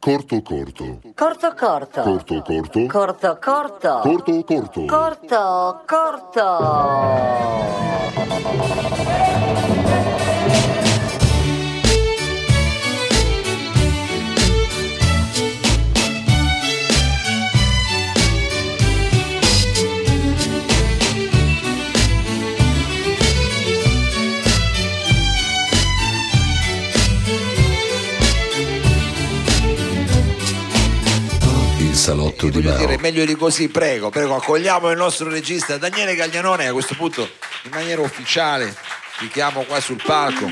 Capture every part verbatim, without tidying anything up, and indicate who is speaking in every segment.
Speaker 1: Corto corto.
Speaker 2: Corto corto.
Speaker 1: Corto corto.
Speaker 2: Corto corto.
Speaker 1: Corto corto.
Speaker 2: Corto corto.
Speaker 3: Salotto di Mao.
Speaker 4: Dire meglio di così, prego, prego, accogliamo il nostro regista Daniele Gaglianone. A questo punto, in maniera ufficiale, ti chiamo qua sul palco.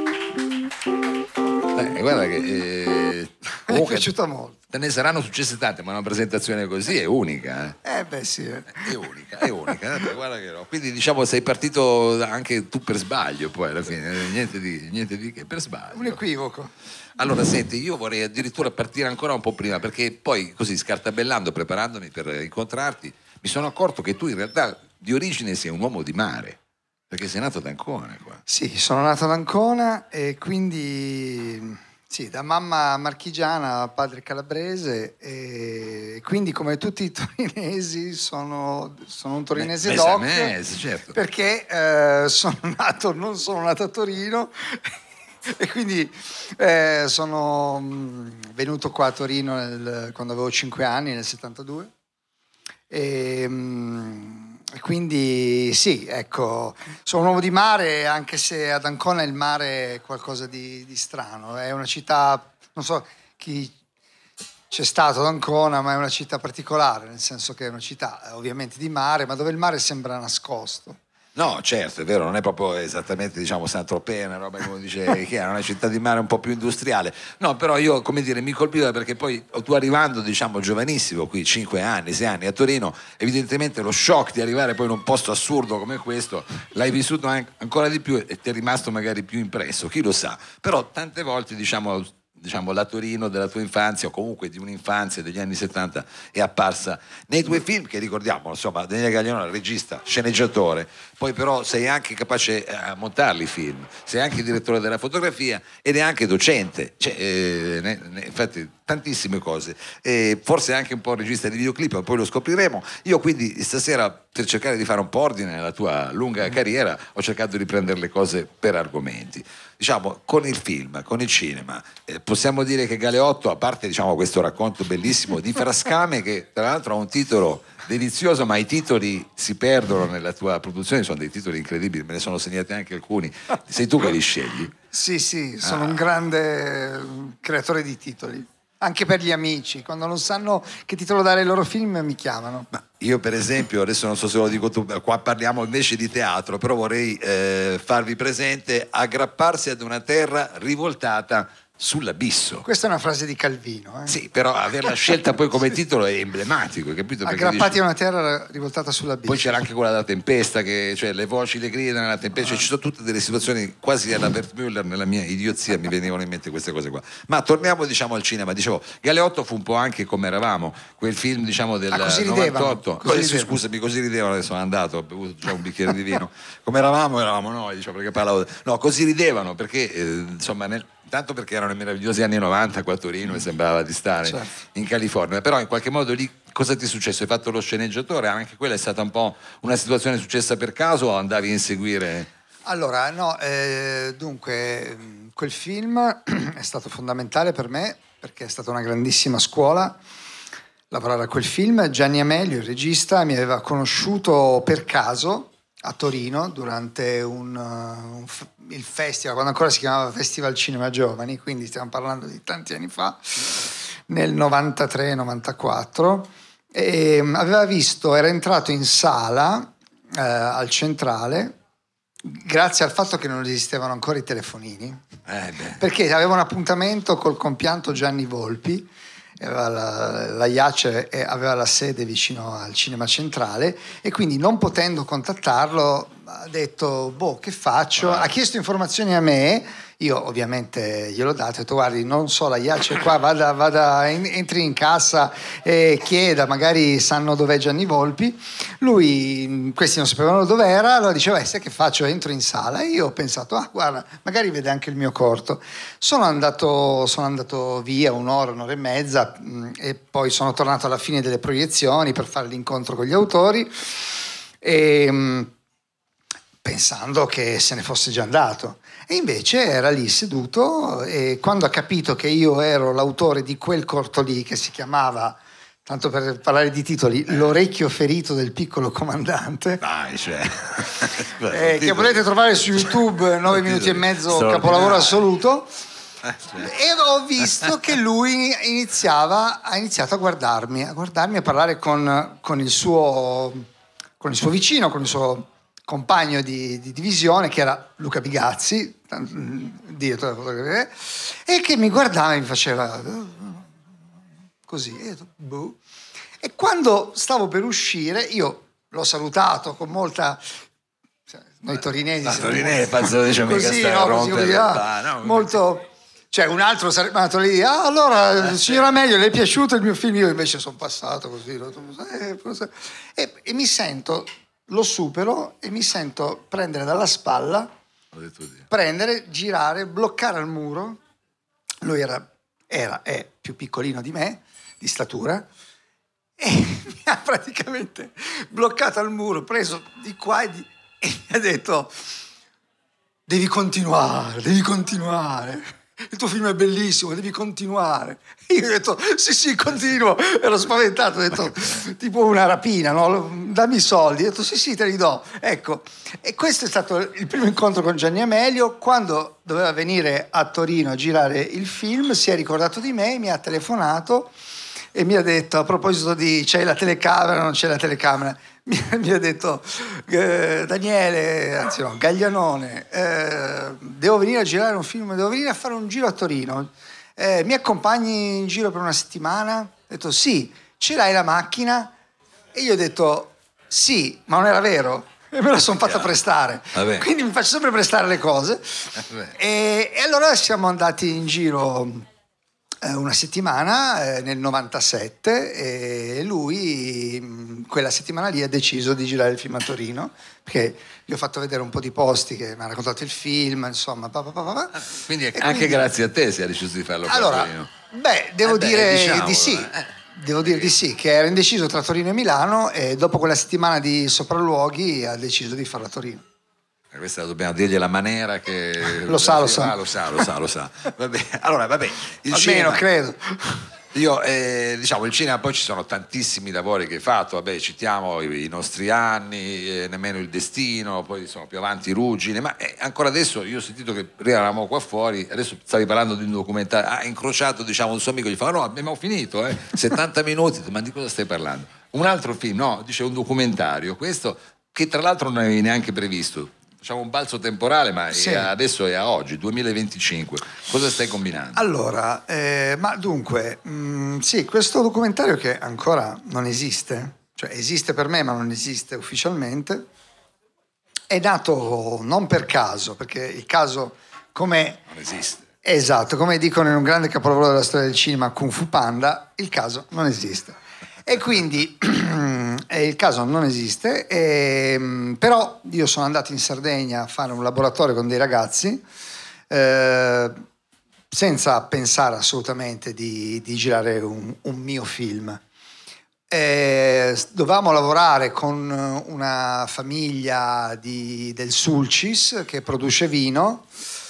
Speaker 4: Eh, guarda che eh,
Speaker 5: mi è piaciuta molto.
Speaker 4: Te ne saranno successe tante, ma una presentazione così è unica. Eh,
Speaker 5: eh beh sì. Eh.
Speaker 4: È unica, è unica. Eh, guarda che no. Quindi diciamo sei partito anche tu per sbaglio, poi alla fine, niente di, niente di che, per sbaglio.
Speaker 5: Un equivoco.
Speaker 4: Allora senti, io vorrei addirittura partire ancora un po' prima, perché poi così scartabellando, preparandomi per incontrarti, mi sono accorto che tu in realtà di origine sei un uomo di mare, perché sei nato ad Ancona qua.
Speaker 5: Sì, sono nato ad Ancona e quindi sì, da mamma marchigiana, padre calabrese, e quindi come tutti i torinesi sono, sono un torinese
Speaker 4: mese
Speaker 5: doc,
Speaker 4: mese, certo.
Speaker 5: Perché eh, sono nato, non sono nato a Torino. E quindi eh, sono mh, venuto qua a Torino nel, quando avevo cinque anni, nel settantadue. E, mh, e quindi sì, ecco, sono un uomo di mare, anche se ad Ancona il mare è qualcosa di, di strano. È una città, non so chi c'è stato ad Ancona, ma è una città particolare, nel senso che è una città ovviamente di mare, ma dove il mare sembra nascosto.
Speaker 4: No, certo, è vero, non è proprio esattamente, diciamo, Saint-Tropez, una roba come dice che è una città di mare un po' più industriale. No, però io, come dire, mi colpiva perché poi tu arrivando, diciamo, giovanissimo qui, cinque anni, sei anni a Torino, evidentemente lo shock di arrivare poi in un posto assurdo come questo l'hai vissuto ancora di più e ti è rimasto magari più impresso, chi lo sa. Però tante volte, diciamo, diciamo la Torino della tua infanzia o comunque di un'infanzia degli anni settanta è apparsa nei tuoi film, che ricordiamo, insomma, Daniele Gaglianone, regista, sceneggiatore, poi però sei anche capace a montarli i film, sei anche direttore della fotografia ed è anche docente, cioè, eh, ne, ne, infatti tantissime cose, e forse anche un po' regista di videoclip, ma poi lo scopriremo. Io quindi stasera, per cercare di fare un po' ordine nella tua lunga carriera, ho cercato di prendere le cose per argomenti. Diciamo, con il film, con il cinema, eh, possiamo dire che Galeotto, a parte, diciamo, questo racconto bellissimo di Frascame, che tra l'altro ha un titolo delizioso, ma i titoli si perdono nella tua produzione, sono dei titoli incredibili, me ne sono segnati anche alcuni. Sei tu che li scegli?
Speaker 5: Sì, sì, sono
Speaker 4: ah.
Speaker 5: un grande creatore di titoli. Anche per gli amici, quando non sanno che titolo dare ai loro film mi chiamano.
Speaker 4: Ma io per esempio, adesso non so se lo dico tu, qua parliamo invece di teatro, però vorrei eh, farvi presente Aggrapparsi ad una terra rivoltata sull'abisso.
Speaker 5: Questa è una frase di Calvino. Eh?
Speaker 4: Sì, però averla scelta poi come titolo è emblematico, capito? Perché
Speaker 5: Aggrappati
Speaker 4: dici...
Speaker 5: a una terra rivoltata sull'abisso.
Speaker 4: Poi c'era anche quella della tempesta, che, cioè le voci le grida nella tempesta, ah. cioè, ci sono tutte delle situazioni quasi alla Bert Müller, nella mia idiozia mi venivano in mente queste cose qua. Ma torniamo, diciamo, al cinema. Dicevo, Galeotto fu un po' anche Come eravamo, quel film, diciamo, del
Speaker 5: ah, così
Speaker 4: novantotto.
Speaker 5: Così
Speaker 4: adesso ridevano. Scusami, così ridevano, adesso sono andato, ho bevuto già un bicchiere di vino. Come eravamo, eravamo noi, diciamo, perché parlavo... No, così ridevano, perché, eh, insomma, nel... tanto perché erano i meravigliosi anni novanta qua a Torino e sembrava di stare certo. in California, però in qualche modo lì cosa ti è successo? Hai fatto lo sceneggiatore, anche quella è stata un po' una situazione successa per caso o andavi a inseguire?
Speaker 5: Allora, no, eh, dunque quel film è stato fondamentale per me perché è stata una grandissima scuola lavorare a quel film. Gianni Amelio, il regista, mi aveva conosciuto per caso a Torino durante un, un, il festival, quando ancora si chiamava Festival Cinema Giovani, quindi stiamo parlando di tanti anni fa, nel novantatré novantaquattro, e aveva visto, era entrato in sala eh, al Centrale grazie al fatto che non esistevano ancora i telefonini,
Speaker 4: eh beh.
Speaker 5: perché aveva un appuntamento col compianto Gianni Volpi. Aveva la, la I A C E aveva la sede vicino al Cinema Centrale e quindi non potendo contattarlo ha detto boh, che faccio? Ha chiesto informazioni a me, Io ovviamente gliel'ho dato, ho detto guardi non so la Iace qua, vada, vada in, entri in cassa e chieda, magari sanno dov'è Gianni Volpi. Lui, questi non sapevano dov'era, allora diceva eh, sai che faccio, entro in sala. E io ho pensato ah guarda magari vede anche il mio corto. Sono andato, sono andato via un'ora, un'ora e mezza mh, e poi sono tornato alla fine delle proiezioni per fare l'incontro con gli autori e mh, pensando che se ne fosse già andato. E invece era lì seduto e quando ha capito che io ero l'autore di quel corto lì che si chiamava, tanto per parlare di titoli, L'orecchio ferito del piccolo comandante,
Speaker 4: Dai, cioè.
Speaker 5: eh, che potete trovare su YouTube, nove minuti e mezzo, capolavoro assoluto.
Speaker 4: Eh, cioè.
Speaker 5: E ho visto che lui iniziava, ha iniziato a guardarmi, a guardarmi, a parlare con, con, il, suo, con il suo vicino, con il suo compagno di, di divisione, che era Luca Bigazzi, direttore della fotografia, e che mi guardava e mi faceva così. E, detto, boh. E quando stavo per uscire, io l'ho salutato con molta... Noi torinesi...
Speaker 4: Ma torinesi, penso dice mica
Speaker 5: così,
Speaker 4: stai a
Speaker 5: no, così,
Speaker 4: rompere,
Speaker 5: così, ah,
Speaker 4: ah, no,
Speaker 5: molto... Cioè un altro sarebbe andato lì, ah allora signora Meglio, le è piaciuto il mio film? Io invece sono passato così, eh, e, e mi sento, lo supero e mi sento prendere dalla spalla, prendere, girare, bloccare al muro. Lui era, era, è più piccolino di me, di statura, e mi ha praticamente bloccato al muro, preso di qua e, di, e mi ha detto devi continuare, devi continuare. Il tuo film è bellissimo, devi continuare. Io ho detto, sì, sì, continuo. Ero spaventato, ho detto, tipo una rapina, no? Dammi i soldi. Ho detto, sì, sì, te li do. Ecco, e questo è stato il primo incontro con Gianni Amelio. Quando doveva venire a Torino a girare il film, si è ricordato di me, mi ha telefonato e mi ha detto, a proposito di c'è la telecamera, non c'è la telecamera, mi, mi ha detto eh, Daniele, anzi no, Gaglianone, eh, devo venire a girare un film, devo venire a fare un giro a Torino, eh, mi accompagni in giro per una settimana? Ho detto sì, ce l'hai la macchina? E io ho detto sì, ma non era vero, e me la sono fatta prestare. Vabbè. Quindi mi faccio sempre prestare le cose. E, e allora siamo andati in giro una settimana eh, nel novantasette e lui mh, quella settimana lì ha deciso di girare il film a Torino, perché gli ho fatto vedere un po' di posti che mi ha raccontato il film, insomma pa, pa, pa, pa.
Speaker 4: Quindi
Speaker 5: E
Speaker 4: anche
Speaker 5: quindi,
Speaker 4: grazie a te si è deciso di farlo
Speaker 5: allora,
Speaker 4: a Torino.
Speaker 5: beh devo
Speaker 4: eh beh,
Speaker 5: dire
Speaker 4: diciamolo,
Speaker 5: di sì
Speaker 4: eh.
Speaker 5: devo dire di sì, che era indeciso tra Torino e Milano e dopo quella settimana di sopralluoghi ha deciso di farla a Torino.
Speaker 4: Questa dobbiamo dirgli la maniera che
Speaker 5: lo sa, lo sa.
Speaker 4: Ah, lo sa, lo sa, lo sa. Vabbè. Allora, vabbè, il
Speaker 5: almeno
Speaker 4: cinema,
Speaker 5: credo.
Speaker 4: Io, eh, diciamo, il cinema poi ci sono tantissimi lavori che hai fatto, vabbè, citiamo i, i nostri anni, eh, nemmeno il destino, poi sono più avanti Ruggine, ma eh, ancora adesso io ho sentito che prima eravamo qua fuori, adesso stavi parlando di un documentario, ha incrociato, diciamo, un suo amico, gli fa, no, abbiamo finito, eh, settanta minuti, ma di cosa stai parlando? Un altro film, no, dice un documentario, questo che tra l'altro non avevi neanche previsto. Facciamo un balzo temporale, ma
Speaker 5: sì.
Speaker 4: è adesso è a oggi, duemilaventicinque. Cosa stai combinando?
Speaker 5: Allora, eh, ma dunque, mh, sì, questo documentario che ancora non esiste, cioè esiste per me ma non esiste ufficialmente, è nato non per caso, perché il caso come...
Speaker 4: Non esiste.
Speaker 5: Esatto, come dicono in un grande capolavoro della storia del cinema, Kung Fu Panda, il caso non esiste. E quindi eh, il caso non esiste, e, però io sono andato in Sardegna a fare un laboratorio con dei ragazzi eh, senza pensare assolutamente di, di girare un, un mio film. Eh, dovevamo lavorare con una famiglia di, del Sulcis che produce vino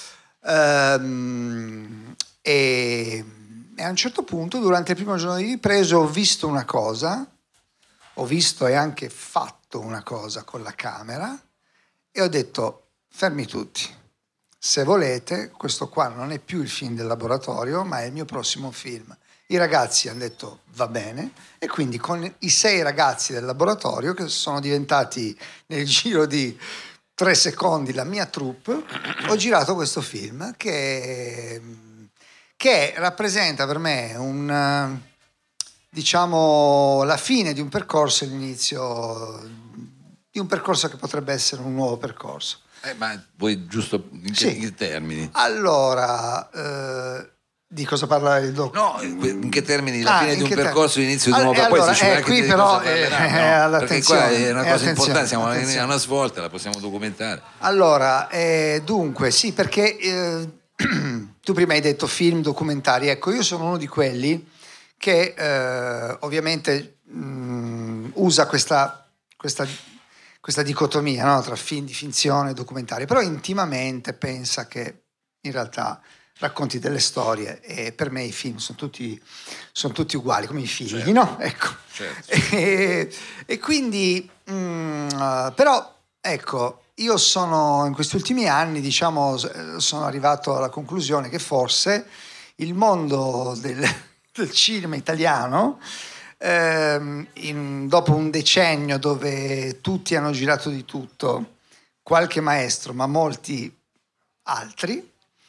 Speaker 5: ehm, e... E a un certo punto, durante il primo giorno di riprese, ho visto una cosa, ho visto e anche fatto una cosa con la camera e ho detto, fermi tutti, se volete, questo qua non è più il film del laboratorio, ma è il mio prossimo film. I ragazzi hanno detto, va bene, e quindi con i sei ragazzi del laboratorio, che sono diventati nel giro di tre secondi la mia troupe, ho girato questo film che... che rappresenta per me un, diciamo, la fine di un percorso e l'inizio di un percorso che potrebbe essere un nuovo percorso.
Speaker 4: Eh, ma vuoi giusto in che,
Speaker 5: Sì.
Speaker 4: in che termini?
Speaker 5: Allora, eh, di cosa parla il doc?
Speaker 4: No, in che termini? La
Speaker 5: Ah,
Speaker 4: fine
Speaker 5: in
Speaker 4: di un
Speaker 5: che
Speaker 4: percorso,
Speaker 5: termini?
Speaker 4: l'inizio di un
Speaker 5: All-
Speaker 4: nuovo
Speaker 5: e
Speaker 4: percorso.
Speaker 5: allora,
Speaker 4: Poi si
Speaker 5: eh,
Speaker 4: ci
Speaker 5: qui
Speaker 4: di
Speaker 5: però,
Speaker 4: cosa parlerà,
Speaker 5: eh,
Speaker 4: no? Perché qua
Speaker 5: all'attenzione,
Speaker 4: è una
Speaker 5: eh,
Speaker 4: cosa importante, siamo a
Speaker 5: attenzione.
Speaker 4: una svolta, la possiamo documentare.
Speaker 5: Allora, eh, dunque, sì, perché eh, tu prima hai detto film, documentari. Ecco, io sono uno di quelli che eh, ovviamente mh, usa questa, questa, questa dicotomia, no, tra film di finzione e documentari, però intimamente pensa che in realtà racconti delle storie e per me i film sono tutti, sono tutti uguali, come i figli,
Speaker 4: Certo.
Speaker 5: no? Ecco.
Speaker 4: Certo.
Speaker 5: E, e quindi, mm, uh, però, ecco, io sono in questi ultimi anni, diciamo, s- sono arrivato alla conclusione che forse il mondo del, del cinema italiano, ehm, in- dopo un decennio dove tutti hanno girato di tutto, qualche maestro, ma molti altri,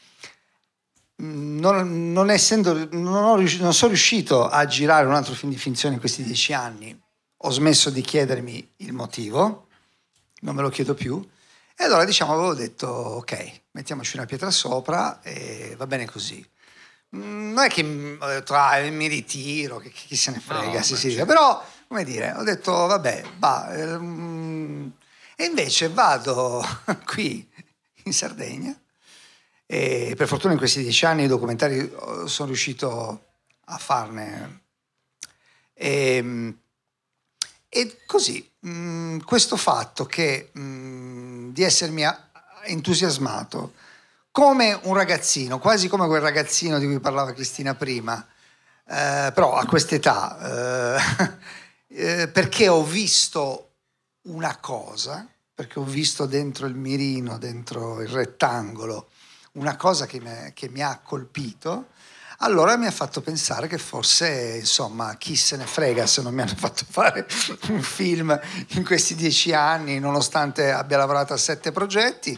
Speaker 5: non, non essendo, non, ho riusci- non sono riuscito a girare un altro film di finzione in questi dieci anni, ho smesso di chiedermi il motivo, non me lo chiedo più, e allora diciamo avevo detto ok, mettiamoci una pietra sopra e va bene così. Mm, Non è che mm, ho detto ah, mi ritiro, che chi se ne frega,
Speaker 4: No,
Speaker 5: sì,
Speaker 4: ma
Speaker 5: sì,
Speaker 4: certo.
Speaker 5: però come dire, ho detto vabbè, va, ehm, e invece vado qui in Sardegna e per fortuna in questi dieci anni i documentari eh, sono riuscito a farne. E, e così, mh, questo fatto che, mh, di essermi a- entusiasmato come un ragazzino, quasi come quel ragazzino di cui parlava Cristina prima, eh, però a quest'età, eh, eh, perché ho visto una cosa, perché ho visto dentro il mirino, dentro il rettangolo, una cosa che mi, che mi ha colpito, allora mi ha fatto pensare che forse, insomma, chi se ne frega se non mi hanno fatto fare un film in questi dieci anni, nonostante abbia lavorato a sette progetti.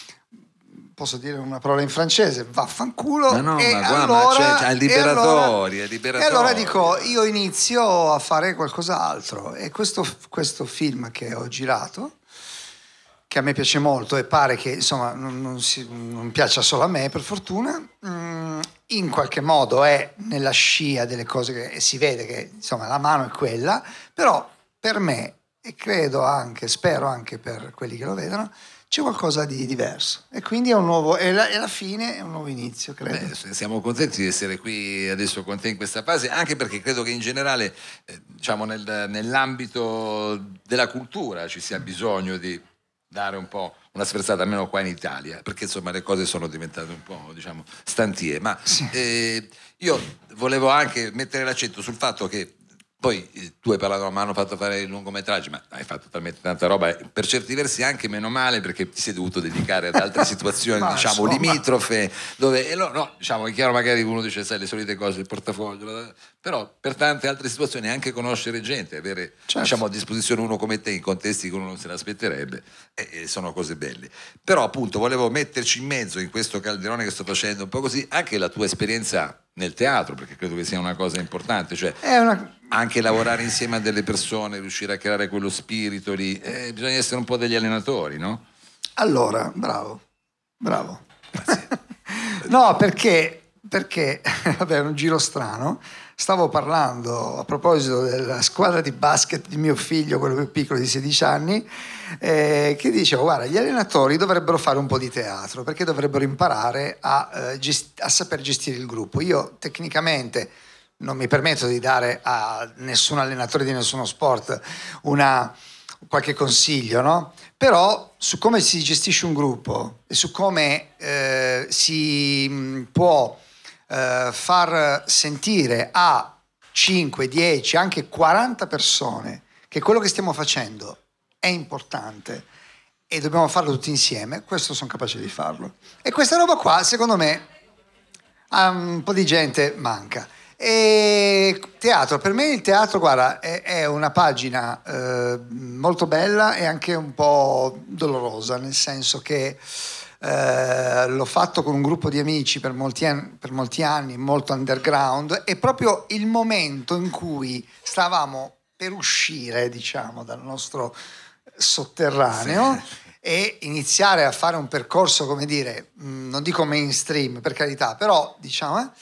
Speaker 5: Posso dire una parola in francese, vaffanculo.
Speaker 4: Ma no,
Speaker 5: e
Speaker 4: ma qua, ma
Speaker 5: allora,
Speaker 4: c'è- c'è il
Speaker 5: e allora-
Speaker 4: liberatori, è
Speaker 5: E
Speaker 4: liberatorio.
Speaker 5: allora dico, io inizio a fare qualcos'altro. E questo, questo film che ho girato, che a me piace molto e pare che insomma non, non, si, non piaccia solo a me per fortuna, mh, in qualche modo è nella scia delle cose che e si vede che insomma la mano è quella, però per me e credo anche, spero anche per quelli che lo vedono, c'è qualcosa di diverso e quindi è un nuovo, e la, e la fine è un nuovo inizio, credo.
Speaker 4: Beh, siamo contenti di essere qui adesso con te in questa fase, anche perché credo che in generale, eh, diciamo, nel- nell'ambito della cultura ci sia bisogno di dare un po' una sferzata, almeno qua in Italia, perché insomma le cose sono diventate un po', diciamo, stantie. Ma
Speaker 5: Sì.
Speaker 4: eh, io volevo anche mettere l'accento sul fatto che poi eh, tu hai parlato, mi hanno fatto fare i lungometraggi, ma hai fatto talmente tanta roba, e per certi versi anche meno male perché ti sei dovuto dedicare ad altre situazioni,
Speaker 5: Ma,
Speaker 4: diciamo,
Speaker 5: insomma.
Speaker 4: limitrofe, dove, e no, no, diciamo, è chiaro magari uno dice, sai, le solite cose, il portafoglio, però per tante altre situazioni anche conoscere gente, avere
Speaker 5: Certo.
Speaker 4: diciamo, a disposizione uno come te in contesti che uno non se l'aspetterebbe, e, e sono cose belle. Però appunto volevo metterci in mezzo in questo calderone che sto facendo un po' così, anche la tua esperienza nel teatro, perché credo che sia una cosa importante, cioè
Speaker 5: È una...
Speaker 4: anche lavorare insieme a delle persone, riuscire a creare quello spirito lì, eh, bisogna essere un po' degli allenatori, no?
Speaker 5: Allora, bravo, bravo.
Speaker 4: Grazie.
Speaker 5: No, perché, perché, vabbè, è un giro strano. Stavo parlando a proposito della squadra di basket di mio figlio, quello più piccolo di sedici anni, eh, che dicevo, guarda, gli allenatori dovrebbero fare un po' di teatro, perché dovrebbero imparare a, eh, gest- a saper gestire il gruppo. Io tecnicamente non mi permetto di dare a nessun allenatore di nessuno sport una, qualche consiglio, no? Però su come si gestisce un gruppo e su come eh, si mh, può eh, far sentire a cinque, dieci, anche quaranta persone che quello che stiamo facendo è importante e dobbiamo farlo tutti insieme, questo sono capace di farlo. E questa roba qua, secondo me, a un po' di gente manca. E teatro, per me il teatro, guarda, è, è una pagina eh, molto bella e anche un po' dolorosa, nel senso che eh, l'ho fatto con un gruppo di amici per molti, anni, per molti anni, molto underground, e proprio il momento in cui stavamo per uscire, diciamo, dal nostro sotterraneo.
Speaker 4: Sì.
Speaker 5: e iniziare a fare un percorso, come dire, mh, non dico mainstream per carità, però diciamo... Eh,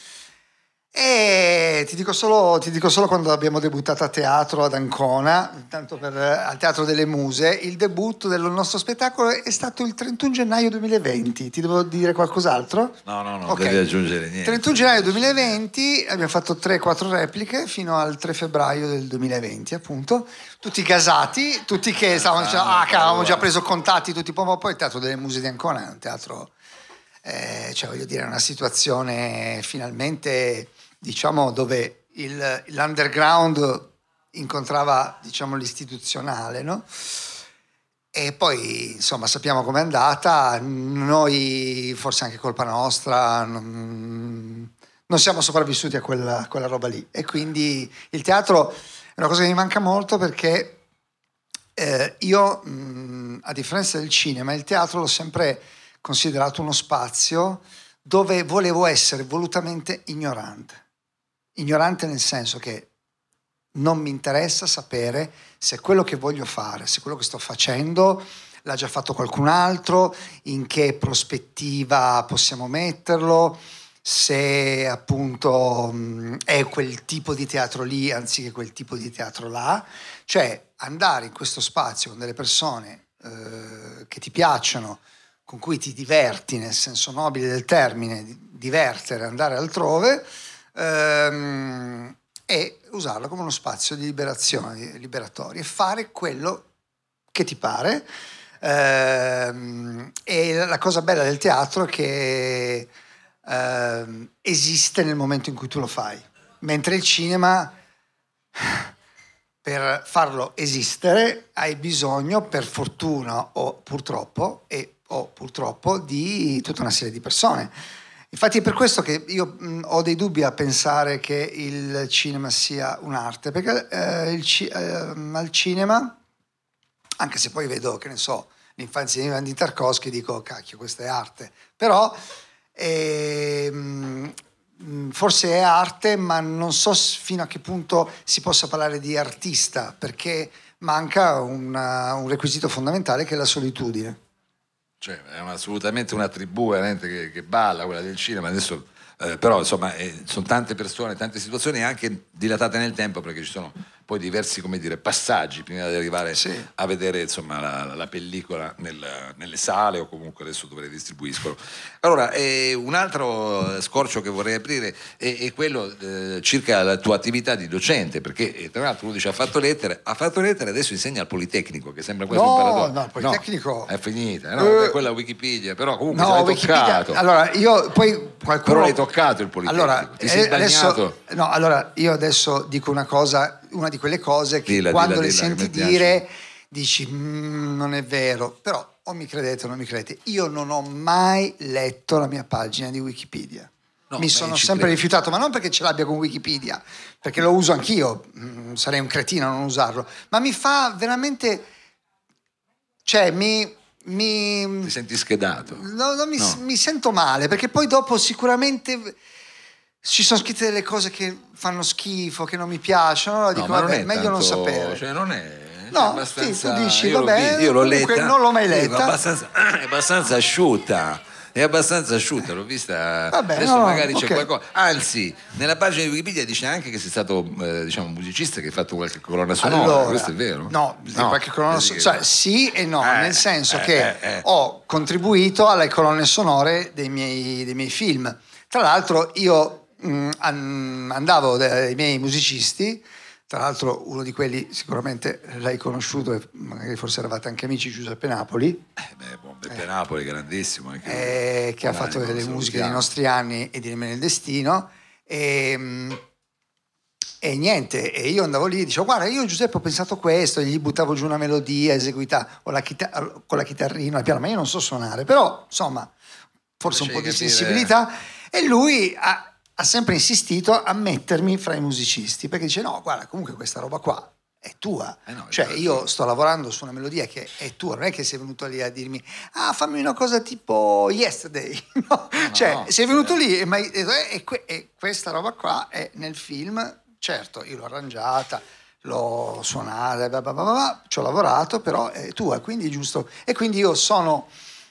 Speaker 5: e ti dico, solo, ti dico solo quando abbiamo debuttato a teatro ad Ancona, tanto per, al Teatro delle Muse, il debutto del nostro spettacolo è stato il trentuno gennaio duemilaventi. Ti devo dire qualcos'altro?
Speaker 4: No, no, no,
Speaker 5: Okay.
Speaker 4: devi aggiungere niente.
Speaker 5: trentuno gennaio duemilaventi, abbiamo fatto tre quattro repliche fino al tre febbraio del duemilaventi, appunto. Tutti gasati, tutti che stavano dicendo, ah, cavolo, avevamo già preso contatti, tutti poi, poi il Teatro delle Muse di Ancona è un teatro, eh, cioè voglio dire, è una situazione finalmente... diciamo dove il, l'underground incontrava, diciamo, l'istituzionale, no? E poi insomma sappiamo com'è andata, noi forse anche colpa nostra non, non siamo sopravvissuti a quella, a quella roba lì, e quindi il teatro è una cosa che mi manca molto, perché eh, io mh, a differenza del cinema il teatro l'ho sempre considerato uno spazio dove volevo essere volutamente ignorante. Ignorante nel senso che non mi interessa sapere se quello che voglio fare, se quello che sto facendo l'ha già fatto qualcun altro, in che prospettiva possiamo metterlo, se appunto mh, è quel tipo di teatro lì anziché quel tipo di teatro là. Cioè andare in questo spazio con delle persone eh, che ti piacciono, con cui ti diverti nel senso nobile del termine, divertere, andare altrove, Ehm, e usarlo come uno spazio di liberazione, liberatorio, e fare quello che ti pare. Ehm, e la cosa bella del teatro è che ehm, esiste nel momento in cui tu lo fai, mentre il cinema, per farlo esistere, hai bisogno, per fortuna o purtroppo, e, o purtroppo, di tutta una serie di persone. Infatti è per questo che io mh, ho dei dubbi a pensare che il cinema sia un'arte, perché eh, il ci- eh, al cinema, anche se poi vedo, che ne so, l'infanzia di Ivan di Tarkovsky, dico, cacchio, questa è arte, però ehm, forse è arte, ma non so fino a che punto si possa parlare di artista, perché manca una, un requisito fondamentale, che è la solitudine.
Speaker 4: Cioè, è una- assolutamente una tribù veramente che, che balla, quella del cinema. Adesso, eh, però, insomma, eh, sono tante persone, tante situazioni, anche dilatate nel tempo, perché ci sono poi diversi, come dire, passaggi prima di arrivare
Speaker 5: Sì.
Speaker 4: a vedere, insomma, la, la pellicola nel- nelle sale, o comunque adesso dove le distribuiscono. Allora, eh, un altro scorcio che vorrei aprire è, è quello eh, circa la tua attività di docente, perché eh, tra l'altro uno dice ha fatto lettere, ha fatto lettere, adesso insegna al Politecnico, che sembra quasi
Speaker 5: No,
Speaker 4: un paradosso.
Speaker 5: no, il Politecnico-
Speaker 4: No, è finita, eh, no,
Speaker 5: Eh,
Speaker 4: è quella Wikipedia, però comunque
Speaker 5: No,
Speaker 4: se l'hai
Speaker 5: Wikipedia.
Speaker 4: toccato.
Speaker 5: Allora, io poi qualcuno.
Speaker 4: Però l'hai toccato il Politecnico.
Speaker 5: Allora,
Speaker 4: Ti sei
Speaker 5: eh, adesso,
Speaker 4: bagnato.
Speaker 5: no, allora io adesso dico una cosa, una di quelle cose che
Speaker 4: Dilla,
Speaker 5: quando
Speaker 4: dilla,
Speaker 5: le
Speaker 4: dilla, che
Speaker 5: senti
Speaker 4: mi piace.
Speaker 5: dire dici "Mm, non è vero", però o mi credete o non mi credete, io non ho mai letto la mia pagina di Wikipedia.
Speaker 4: No,
Speaker 5: mi
Speaker 4: beh,
Speaker 5: sono
Speaker 4: ci
Speaker 5: sempre
Speaker 4: credo.
Speaker 5: rifiutato, ma non perché ce l'abbia con Wikipedia, perché lo uso anch'io, mm, sarei un cretino a non usarlo, ma mi fa veramente, cioè mi, mi
Speaker 4: Ti senti schedato.
Speaker 5: No, no, mi,
Speaker 4: No.
Speaker 5: mi sento male, perché poi dopo sicuramente ci sono scritte delle cose che fanno schifo, che non mi piacciono, allora
Speaker 4: No,
Speaker 5: dico
Speaker 4: ma non
Speaker 5: vabbè,
Speaker 4: è
Speaker 5: meglio non
Speaker 4: tanto-
Speaker 5: sapere.
Speaker 4: Cioè, non è.
Speaker 5: No,
Speaker 4: cioè, abbastanza,
Speaker 5: sì, tu dici,
Speaker 4: io l'ho
Speaker 5: vabbè,
Speaker 4: vi- io l'ho
Speaker 5: comunque
Speaker 4: letta.
Speaker 5: non l'ho mai
Speaker 4: Sì,
Speaker 5: letta.
Speaker 4: ma abbastanza, è abbastanza asciutta. È abbastanza asciutta, l'ho vista.
Speaker 5: Vabbè,
Speaker 4: Adesso
Speaker 5: no, no,
Speaker 4: magari c'è
Speaker 5: ok.
Speaker 4: qualcosa. Anzi, nella pagina di Wikipedia dice anche che sei stato eh, diciamo, un musicista che hai fatto qualche colonna sonora.
Speaker 5: Allora,
Speaker 4: Questo è vero?
Speaker 5: No, di qualche colonna
Speaker 4: vedi
Speaker 5: sonora,
Speaker 4: che-
Speaker 5: cioè sì e no,
Speaker 4: Eh,
Speaker 5: nel senso
Speaker 4: eh,
Speaker 5: che
Speaker 4: eh, eh.
Speaker 5: ho contribuito alle colonne sonore dei miei, dei miei film. Tra l'altro io mh, an- andavo dai miei musicisti, tra l'altro uno di quelli sicuramente l'hai conosciuto e magari forse eravate anche amici, Giuseppe Napoli,
Speaker 4: Eh, beh, buon Beppe Napoli, grandissimo. Anche lui.
Speaker 5: eh, che ha
Speaker 4: Buon
Speaker 5: fatto
Speaker 4: animo,
Speaker 5: delle
Speaker 4: lo
Speaker 5: musiche dei
Speaker 4: salutiamo.
Speaker 5: nostri anni e di Nemmeno il Destino. E, mh, e niente, e io andavo lì e dicevo guarda, io Giuseppe ho pensato questo, e gli buttavo giù una melodia eseguita o la chita- con la chitarrina, il piano, ma io non so suonare, però insomma forse un po' di
Speaker 4: Facevi capire-
Speaker 5: sensibilità, e lui ha, ha sempre insistito a mettermi fra i musicisti, perché dice no, guarda, comunque questa roba qua è tua,
Speaker 4: Eh no,
Speaker 5: cioè
Speaker 4: certo.
Speaker 5: io sto lavorando su una melodia che è tua, non è che sei venuto lì a dirmi ah fammi una cosa tipo Yesterday, no? Cioè
Speaker 4: no,
Speaker 5: sei venuto
Speaker 4: sì.
Speaker 5: lì e, m'hai detto, "Eh, e que- e questa roba qua è nel film, certo io l'ho arrangiata, l'ho suonata, bla bla bla bla, ci ho lavorato, però è tua, quindi è giusto. E quindi io sono,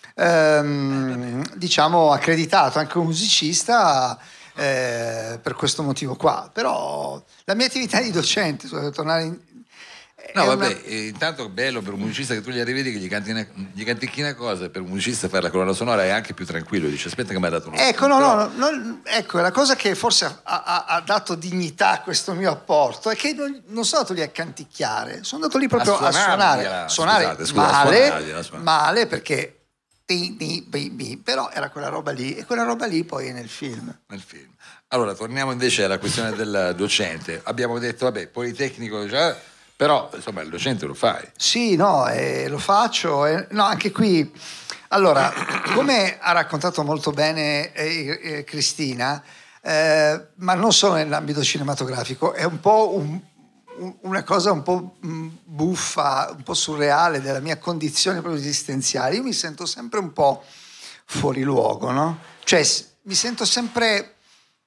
Speaker 5: ehm, diciamo, accreditato anche come musicista eh, per questo motivo qua. Però la mia attività di docente, devo tornare in,
Speaker 4: No,
Speaker 5: è
Speaker 4: vabbè,
Speaker 5: una-
Speaker 4: eh, intanto è bello per un musicista che tu gli arrivi che gli canti una, gli canticchi una cosa, per un musicista fare la colonna sonora è anche più tranquillo, dice aspetta che mi ha dato uno
Speaker 5: Ecco,
Speaker 4: spunto.
Speaker 5: no,
Speaker 4: Però-
Speaker 5: no, no, no, ecco, la cosa che forse ha, ha- ha dato dignità a questo mio apporto è che non, non sono andato lì a canticchiare, sono andato lì proprio a,
Speaker 4: suonargliela.
Speaker 5: suonare, suonare
Speaker 4: Scusate, scusa,
Speaker 5: male,
Speaker 4: suonargliela, suonare.
Speaker 5: male perché ti, ti, bi, bi, però era quella roba lì e quella roba lì poi è nel film.
Speaker 4: nel film. Allora, torniamo invece alla questione del docente. Abbiamo detto, vabbè, politecnico già, però insomma il docente lo fai.
Speaker 5: Sì, no, eh, lo faccio. eh, no, anche qui. Allora, come ha raccontato molto bene eh, eh, Cristina, eh, ma non solo nell'ambito cinematografico, è un po' un- un- una cosa un po' mh, buffa, un po' surreale della mia condizione proprio esistenziale. Io mi sento sempre un po' fuori luogo, no? Cioè, s- mi sento sempre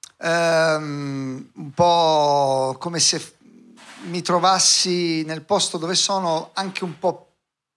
Speaker 5: ehm, un po' come se f- mi trovassi nel posto dove sono anche un po'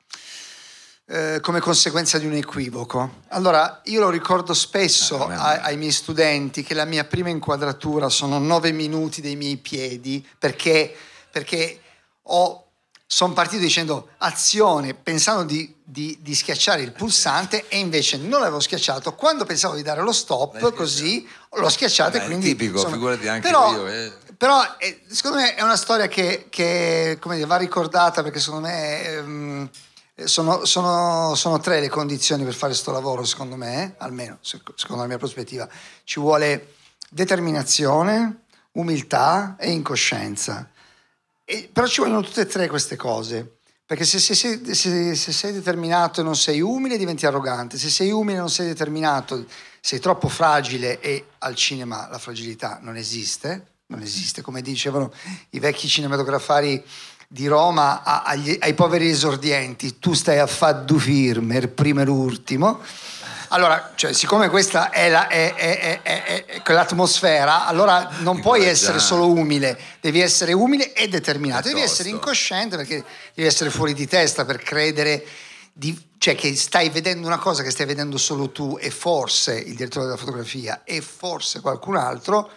Speaker 5: eh, come conseguenza di un equivoco. Allora, io lo ricordo spesso
Speaker 4: Ah, non è
Speaker 5: ai,
Speaker 4: male.
Speaker 5: ai miei studenti che la mia prima inquadratura sono nove minuti dei miei piedi perché, perché ho... Sono partito dicendo azione, pensando di, di- di schiacciare il pulsante e invece non l'avevo schiacciato. Quando pensavo di dare lo stop,
Speaker 4: L'hai
Speaker 5: così l'ho schiacciato
Speaker 4: Beh,
Speaker 5: e
Speaker 4: è
Speaker 5: quindi...
Speaker 4: tipico, figurati anche
Speaker 5: però,
Speaker 4: io, eh.
Speaker 5: però eh, secondo me è una storia che, che, come dire, va ricordata perché secondo me ehm, sono, sono- sono tre le condizioni per fare questo lavoro, secondo me, eh, almeno sec- secondo la mia prospettiva. Ci vuole determinazione, umiltà e incoscienza. E- però ci vogliono tutte e tre queste cose. Perché se, se sei- se- se sei determinato e non sei umile, diventi arrogante. Se sei umile e non sei determinato, sei troppo fragile e al cinema la fragilità non esiste. Non esiste, come dicevano i vecchi cinematografari di Roma a- agli- ai poveri esordienti. Tu stai a fare due film, il primo e l'ultimo. Allora, cioè, siccome questa è, la, è, è- è- è- è quell'atmosfera, allora non puoi essere
Speaker 4: Incoraggiante.
Speaker 5: solo umile, devi essere umile e determinato, devi
Speaker 4: Piuttosto.
Speaker 5: essere incosciente perché devi essere fuori di testa per credere di- cioè che stai vedendo una cosa che stai vedendo solo tu e forse il direttore della fotografia e forse qualcun altro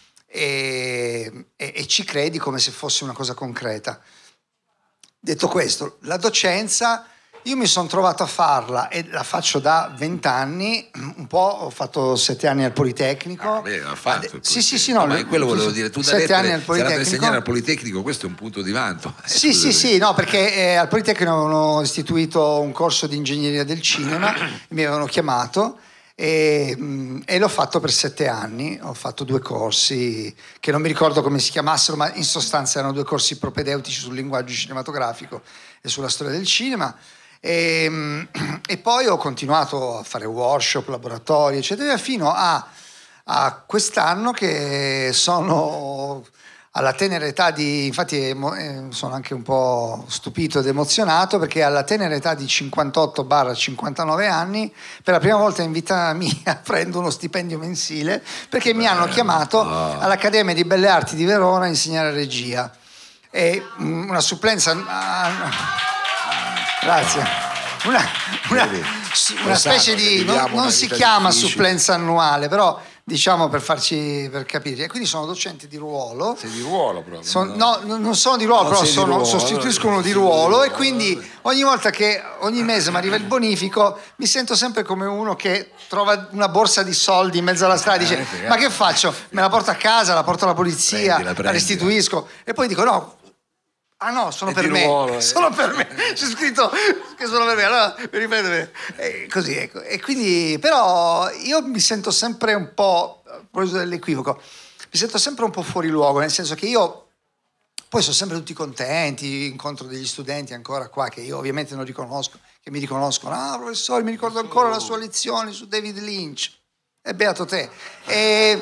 Speaker 5: e, e- e ci credi come se fosse una cosa concreta. Detto questo, la docenza io mi sono trovato a farla e la faccio da vent'anni, un po' ho fatto sette anni al Politecnico.
Speaker 4: Ah, beh, l'ha fatto. il
Speaker 5: Sì, sì,
Speaker 4: Politecnico.
Speaker 5: sì, no,
Speaker 4: ma quello volevo dire, tu da
Speaker 5: sette
Speaker 4: lettere
Speaker 5: anni al
Speaker 4: sei andato a insegnare
Speaker 5: Politecnico.
Speaker 4: al Politecnico, questo è un punto di vanto. Eh,
Speaker 5: Sì, sì,
Speaker 4: scusami.
Speaker 5: sì, no, perché eh, al Politecnico avevano istituito un corso di ingegneria del cinema, mi avevano chiamato e, mh, e l'ho fatto per sette anni. Ho fatto due corsi che non mi ricordo come si chiamassero, ma in sostanza erano due corsi propedeutici sul linguaggio cinematografico e sulla storia del cinema. E, mh, e poi ho continuato a fare workshop, laboratori, eccetera, fino a, a quest'anno che sono alla tenera età di, infatti emo- eh, sono anche un po' stupito ed emozionato perché alla tenera età di cinquantotto cinquantanove anni per la prima volta in vita mia prendo uno stipendio mensile perché mi hanno chiamato all'Accademia di Belle Arti di Verona a insegnare regia e mm, una supplenza ah, grazie una, una,
Speaker 4: Vedi,
Speaker 5: su-
Speaker 4: lo
Speaker 5: una
Speaker 4: sanno
Speaker 5: specie
Speaker 4: che
Speaker 5: di non,
Speaker 4: viviamo
Speaker 5: non
Speaker 4: una
Speaker 5: si
Speaker 4: vita
Speaker 5: chiama
Speaker 4: difficile.
Speaker 5: supplenza annuale però diciamo per farci per capire e quindi sono docente di ruolo.
Speaker 4: Sei di ruolo proprio.
Speaker 5: Son- no, non non sono di ruolo,
Speaker 4: Non
Speaker 5: però
Speaker 4: sei di
Speaker 5: sono,
Speaker 4: ruolo,
Speaker 5: sostituiscono
Speaker 4: allora,
Speaker 5: di
Speaker 4: sei di
Speaker 5: ruolo
Speaker 4: ruolo,
Speaker 5: e quindi
Speaker 4: vabbè.
Speaker 5: ogni volta che ogni mese mi arriva il bonifico mi sento sempre come uno che trova una borsa di soldi in mezzo alla strada e dice
Speaker 4: Eh, sì,
Speaker 5: ma che faccio? Me la porto a casa, la porto alla polizia,
Speaker 4: Prendila,
Speaker 5: la
Speaker 4: prendila.
Speaker 5: restituisco e poi dico no. Ah no, sono
Speaker 4: È
Speaker 5: per
Speaker 4: di
Speaker 5: me,
Speaker 4: ruolo, eh.
Speaker 5: sono per me, c'è scritto che sono per me, allora mi ripeto e così ecco. E quindi, però io mi sento sempre un po', a proposito dell'equivoco, mi sento sempre un po' fuori luogo, nel senso che io poi sono sempre tutti contenti, incontro degli studenti ancora qua che io ovviamente non riconosco, che mi riconoscono, ah professore mi ricordo ancora la sua lezione su David Lynch, e beato te. E,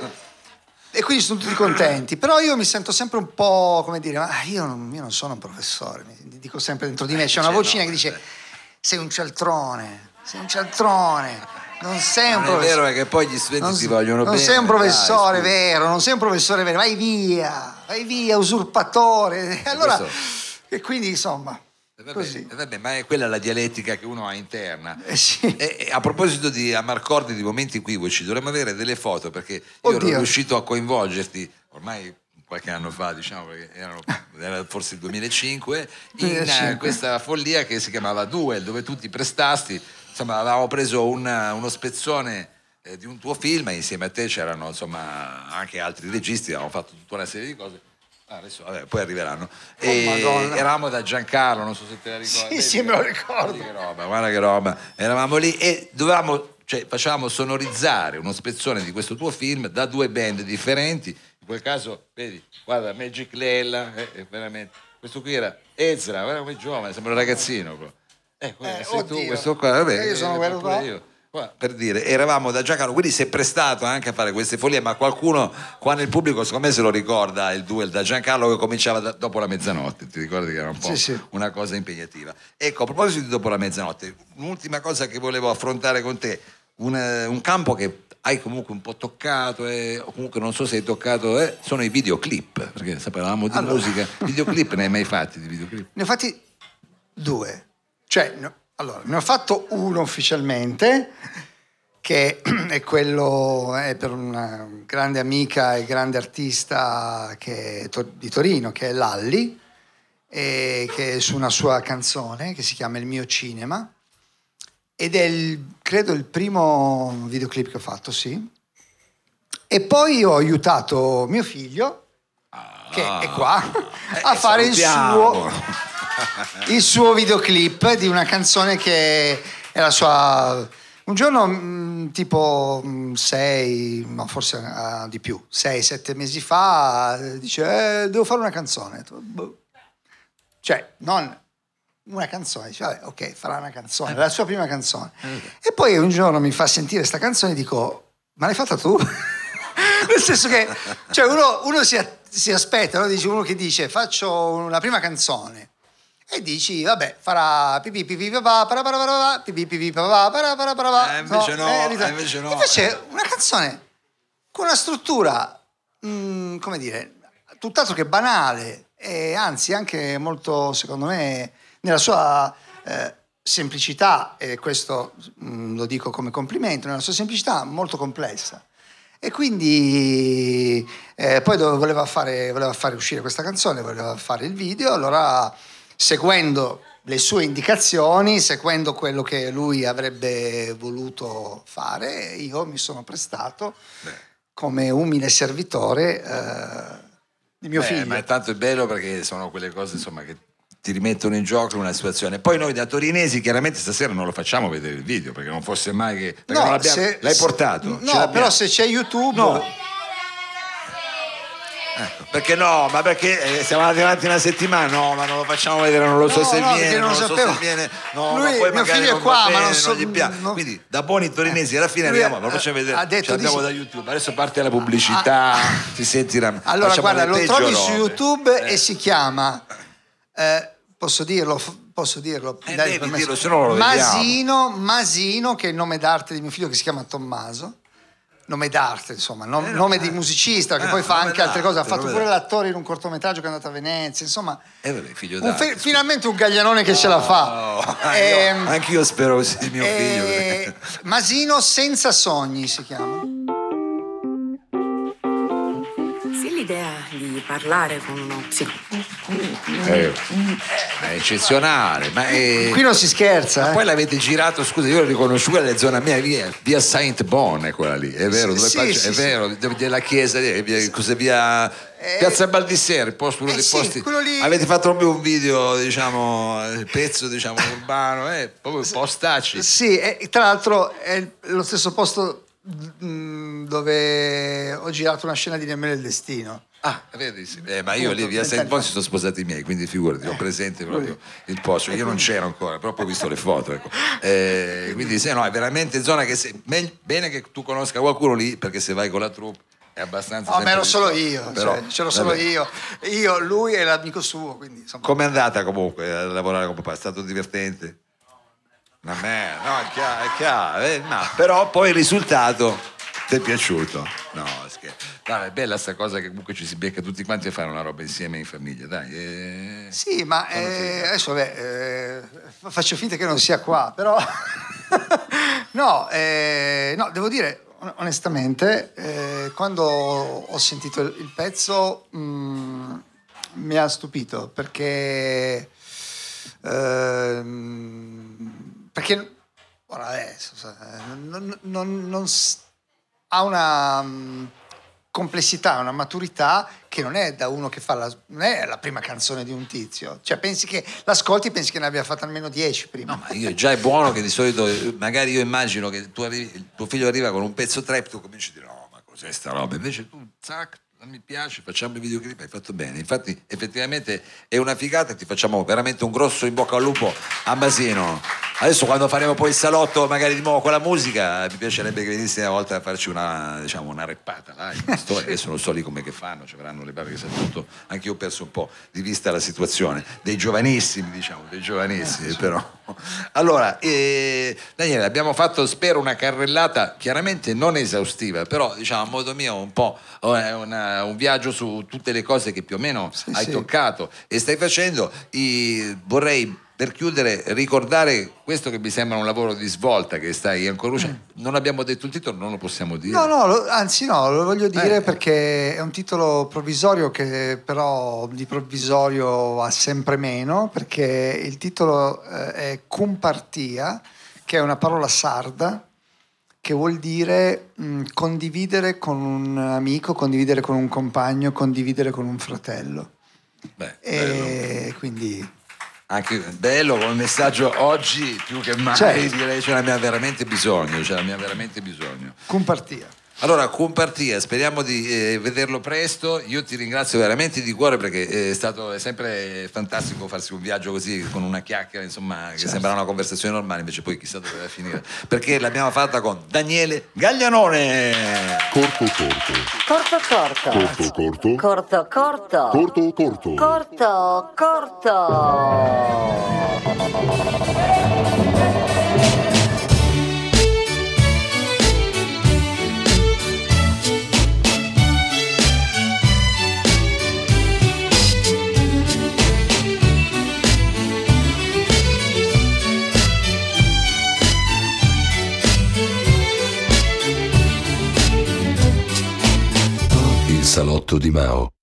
Speaker 5: e quindi sono tutti contenti, però io mi sento sempre un po', come dire, ma io non, io non sono un professore, mi dico sempre dentro di me, c'è una
Speaker 4: Cioè,
Speaker 5: vocina
Speaker 4: no,
Speaker 5: che dice
Speaker 4: eh.
Speaker 5: sei un cialtrone, sei un cialtrone. Non sei un
Speaker 4: Non è
Speaker 5: professore.
Speaker 4: vero, è che poi gli studenti
Speaker 5: Non,
Speaker 4: ti vogliono
Speaker 5: non
Speaker 4: bene.
Speaker 5: sei un professore
Speaker 4: dai,
Speaker 5: vero, non sei un professore vero, vai via, vai via, usurpatore. Allora,
Speaker 4: questo-
Speaker 5: e quindi insomma,
Speaker 4: Eh, Vabbè,
Speaker 5: così.
Speaker 4: eh, vabbè, ma è quella la dialettica che uno ha interna.
Speaker 5: Eh sì.
Speaker 4: E, e a proposito di Amarcord, di momenti equivoci, dovremmo avere delle foto perché io ero
Speaker 5: Oddio.
Speaker 4: riuscito a coinvolgerti ormai qualche anno fa, diciamo, perché erano, era forse il duemilacinque, in eh,
Speaker 5: duemilacinque.
Speaker 4: questa follia che si chiamava Duel, dove tu ti prestasti. Insomma, avevamo preso una- uno spezzone eh, di un tuo film e insieme a te c'erano insomma anche altri registi, avevamo fatto tutta una serie di cose. Ah, adesso vabbè, poi arriveranno. E
Speaker 5: Madonna.
Speaker 4: eravamo da Giancarlo, non so se te la ricordi.
Speaker 5: Sì,
Speaker 4: Vedi
Speaker 5: sì,
Speaker 4: che-
Speaker 5: me lo ricordo.
Speaker 4: vedi che roba, guarda che roba. Eravamo lì e dovevamo, cioè, facevamo sonorizzare uno spezzone di questo tuo film da due band differenti. In quel caso, vedi, guarda, Magic Lella, eh, eh, veramente. Questo qui era Ezra, guarda come giovane, sembra un ragazzino. Qua. Eh, questo
Speaker 5: Eh,
Speaker 4: sei tu,
Speaker 5: oddio.
Speaker 4: questo qua, vabbè,
Speaker 5: Eh, io sono
Speaker 4: eh,
Speaker 5: quello
Speaker 4: pure
Speaker 5: qua.
Speaker 4: io. Guarda, per dire, eravamo da Giancarlo, quindi si è prestato anche a fare queste follie, ma qualcuno qua nel pubblico secondo me se lo ricorda il duel da Giancarlo che cominciava da- dopo la mezzanotte, ti ricordi che era un po'
Speaker 5: Sì, sì.
Speaker 4: una cosa impegnativa. Ecco, a proposito di dopo la mezzanotte, un'ultima cosa che volevo affrontare con te, un, eh, un campo che hai comunque un po' toccato, eh, o comunque non so se hai toccato, eh, sono i videoclip, perché sapevamo di
Speaker 5: Allora.
Speaker 4: musica, videoclip ne hai mai fatti di videoclip?
Speaker 5: Ne ho fatti due. Cioè, no- allora, ne ho fatto uno ufficialmente, che è quello è per una grande amica e grande artista che è to- di Torino, che è Lalli, e che è su una sua canzone che si chiama Il mio cinema. Ed è, il, credo, il primo videoclip che ho fatto, sì. E poi ho aiutato mio figlio, che è qua, a
Speaker 4: Eh,
Speaker 5: fare il
Speaker 4: salutiamo.
Speaker 5: suo, il suo videoclip di una canzone che è la sua... Un giorno, mh, tipo mh, sei, no, forse ah, di più, sei, sette mesi fa, eh, dice, eh, devo fare una canzone. Ho detto, "Boh." Cioè, non una canzone, dice, vabbè, ok, farà una canzone, la sua prima canzone. E poi un giorno mi fa sentire sta canzone e dico, ma l'hai fatta tu? Nel senso che, cioè, uno, uno si, si aspetta, no? Dice, uno che dice, faccio la prima canzone. E dici, vabbè, farà pipì pipì papà, para para para para, pipì pipì papà, para para para para.
Speaker 4: Eh, invece no,
Speaker 5: eh,
Speaker 4: eh,
Speaker 5: ritorno.
Speaker 4: invece no.
Speaker 5: Invece una canzone con una struttura, mh, come dire, tutt'altro che banale, e anzi anche molto, secondo me, nella sua eh, semplicità, e questo mh, lo dico come complimento, nella sua semplicità molto complessa. E quindi eh, poi dove voleva fare, voleva fare uscire questa canzone, voleva fare il video, allora seguendo le sue indicazioni, seguendo quello che lui avrebbe voluto fare, io mi sono prestato come umile servitore eh, di mio
Speaker 4: Beh,
Speaker 5: figlio.
Speaker 4: ma è tanto bello perché sono quelle cose insomma che ti rimettono in gioco in una situazione. Poi noi da torinesi chiaramente stasera non lo facciamo vedere il video perché non fosse mai che perché
Speaker 5: No,
Speaker 4: non l'abbiamo-
Speaker 5: se-
Speaker 4: l'hai
Speaker 5: se-
Speaker 4: portato. ce
Speaker 5: No,
Speaker 4: l'abbiamo.
Speaker 5: però se c'è YouTube...
Speaker 4: No. Perché no? Ma perché eh, siamo andati avanti una settimana? No, ma non lo facciamo vedere, non lo so
Speaker 5: No,
Speaker 4: se
Speaker 5: no, perché
Speaker 4: viene,
Speaker 5: non
Speaker 4: non,
Speaker 5: lo
Speaker 4: so
Speaker 5: sapevo.
Speaker 4: se viene. No,
Speaker 5: Lui-
Speaker 4: ma poi
Speaker 5: mio
Speaker 4: magari
Speaker 5: figlio è
Speaker 4: non
Speaker 5: qua,
Speaker 4: va
Speaker 5: ma
Speaker 4: bene,
Speaker 5: non so-
Speaker 4: gli piace.
Speaker 5: no.
Speaker 4: Quindi da buoni torinesi alla fine
Speaker 5: Lui
Speaker 4: arriviamo,
Speaker 5: ha-
Speaker 4: lo facciamo vedere.
Speaker 5: ha detto
Speaker 4: Ce l'abbiamo
Speaker 5: di
Speaker 4: da
Speaker 5: sì.
Speaker 4: YouTube. Adesso parte la pubblicità, si sentirà.
Speaker 5: Allora,
Speaker 4: facciamo
Speaker 5: guarda,
Speaker 4: le
Speaker 5: lo
Speaker 4: peggio
Speaker 5: trovi su
Speaker 4: robe.
Speaker 5: YouTube
Speaker 4: Eh.
Speaker 5: e si chiama, eh, posso dirlo, f- posso dirlo?
Speaker 4: Eh,
Speaker 5: Dai,
Speaker 4: devi
Speaker 5: permesso.
Speaker 4: dirlo, se no non lo vediamo.
Speaker 5: Masino, Masino, che è il nome d'arte di mio figlio che si chiama Tommaso. Nome d'arte, insomma, nom-
Speaker 4: Eh, no,
Speaker 5: nome
Speaker 4: eh.
Speaker 5: di musicista, che
Speaker 4: Eh,
Speaker 5: poi fa
Speaker 4: nome
Speaker 5: anche altre cose. Ha
Speaker 4: d'arte,
Speaker 5: fatto
Speaker 4: nome
Speaker 5: pure
Speaker 4: d'arte.
Speaker 5: l'attore in un cortometraggio che è andato a Venezia, insomma.
Speaker 4: Eh, vabbè, figlio
Speaker 5: un
Speaker 4: d'arte,
Speaker 5: fe-
Speaker 4: scusa.
Speaker 5: finalmente un gaglianone che ce la fa.
Speaker 4: Oh,
Speaker 5: Ehm,
Speaker 4: io- anch'io spero che sia mio figlio.
Speaker 5: eh, Masino senza sogni si chiama.
Speaker 3: Sì, l'idea di parlare con uno psicologo.
Speaker 4: Eh, è eccezionale, ma è...
Speaker 5: Qui non si scherza, eh.
Speaker 4: Poi l'avete girato, scusa, io l'ho riconosciuta nella zona mia, via, via Saint Bon è quella lì, è vero, dove
Speaker 5: Sì,
Speaker 4: faccio-
Speaker 5: sì,
Speaker 4: è
Speaker 5: sì.
Speaker 4: vero, dove c'è la chiesa, lì, via, cos'è, via Piazza Baldisseri, il posto, uno
Speaker 5: eh
Speaker 4: dei
Speaker 5: sì,
Speaker 4: posti.
Speaker 5: quello lì-
Speaker 4: Avete fatto proprio un video, diciamo, il pezzo, diciamo, urbano, eh, proprio postacci.
Speaker 5: Sì, e tra l'altro è lo stesso posto mh, dove ho girato una scena di Nemmeno il destino.
Speaker 4: Ah, vedi, sì. Eh, ma io lì
Speaker 5: Appunto,
Speaker 4: via Saint
Speaker 5: vent'anni
Speaker 4: Bon
Speaker 5: fa.
Speaker 4: si sono sposati i miei, quindi figurati, ho presente proprio il posto. Io non c'ero ancora, però poi ho visto le foto. Ecco. Eh, quindi sì, no, è veramente zona che se, me- bene che tu conosca qualcuno lì, perché se vai con la troupe è abbastanza.
Speaker 5: No, ma ero
Speaker 4: sempre
Speaker 5: solo
Speaker 4: visto.
Speaker 5: io,
Speaker 4: Però,
Speaker 5: cioè, c'ero solo
Speaker 4: vabbè.
Speaker 5: io. Io, lui e l'amico suo, quindi insomma.
Speaker 4: Com'è andata comunque a lavorare con papà? È stato divertente? A me, no, è chiaro, è chiaro, eh, no, però poi il risultato ti è piaciuto? No, scherzo. Dai, è bella sta cosa che comunque ci si becca tutti quanti a fare una roba insieme in famiglia, dai. Eh...
Speaker 5: Sì, ma eh, adesso vabbè, eh, faccio finta che non sia qua, però no, eh, no, devo dire onestamente, eh, quando ho sentito il, il pezzo mh, mi ha stupito perché ehm, perché ora adesso non, non, non ha una um, complessità, una maturità che non è da uno che fa la, non è la prima canzone di un tizio, cioè pensi che l'ascolti, pensi che ne abbia fatta almeno dieci prima.
Speaker 4: No, ma io già è buono che di solito magari io immagino che tu arrivi, il tuo figlio arriva con un pezzo trap, tu cominci a dire no, ma cos'è sta roba, invece tu zac, non mi piace, facciamo i videoclip, hai fatto bene. Infatti effettivamente è una figata, ti facciamo veramente un grosso in bocca al lupo a Masino. Adesso quando faremo poi il salotto magari di nuovo con la musica, mi piacerebbe che venissi una volta a farci una, diciamo, una reppata, dai. Adesso non so lì come che fanno, ci avranno le barre che sa tutto, anche io ho perso un po' di vista la situazione, dei giovanissimi diciamo, dei giovanissimi eh, però. Allora, eh, Daniele, abbiamo fatto spero una carrellata chiaramente non esaustiva, però diciamo a modo mio un po' una, un viaggio su tutte le cose che più o meno sì, hai sì. toccato e stai facendo. I, vorrei per chiudere ricordare questo che mi sembra un lavoro di svolta che stai ancora mm. non abbiamo detto il titolo, non lo possiamo dire.
Speaker 5: No, no, lo, anzi no, lo voglio dire eh. perché è un titolo provvisorio che però di provvisorio ha sempre meno, perché il titolo eh, è Cumpartia, che è una parola sarda che vuol dire mh, condividere con un amico, condividere con un compagno, condividere con un fratello.
Speaker 4: Beh,
Speaker 5: e quindi
Speaker 4: anche bello come messaggio oggi più che mai, certo. Direi ce n'abbiamo veramente bisogno, ce n'abbiamo veramente bisogno.
Speaker 5: Compartia.
Speaker 4: Allora, Compartia, speriamo di eh, vederlo presto. Io ti ringrazio veramente di cuore perché è stato è sempre fantastico farsi un viaggio così con una chiacchiera, insomma, che certo. sembra una conversazione normale, invece poi chissà dove va a finire. Perché l'abbiamo fatta con Daniele Gaglianone.
Speaker 1: Corto corto.
Speaker 2: Corto corto.
Speaker 1: Corto corto.
Speaker 2: Corto corto.
Speaker 1: Corto corto.
Speaker 2: Corto corto.
Speaker 1: Il salotto di Mao.